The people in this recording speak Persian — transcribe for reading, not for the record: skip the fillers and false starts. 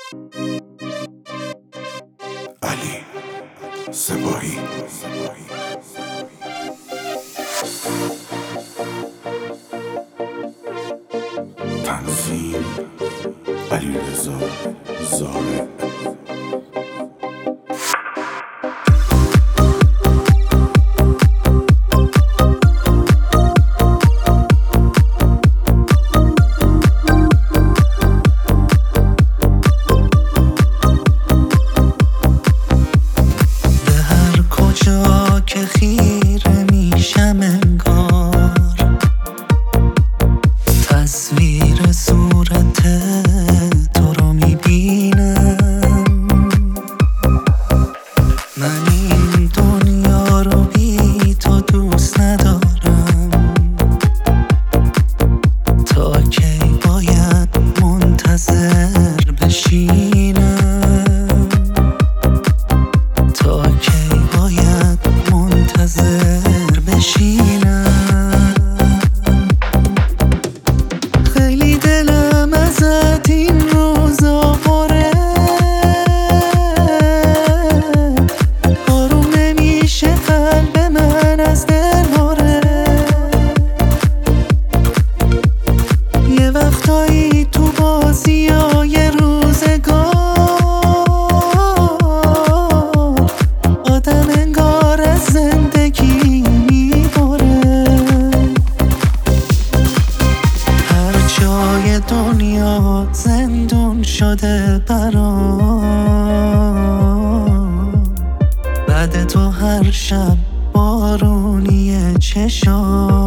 علی سپاهی. تنظیم علیرضا زارع. که خیره میشم انگار تصویر صورت تو رو میبینم. من این دنیا رو بی تو دوست ندارم. تا کی باید منتظر بشینم؟ تا کی باید منتظر بشینم؟ خیلی دلم ازت این روزا پره، آروم نمیشه قلب من از دلهوره. یه وقتایی تو بازیای روزگار آدم انگار از زندگی میبره. هر جای دنیا زندون شده برام، بعد تو هر شب بارونی چشام.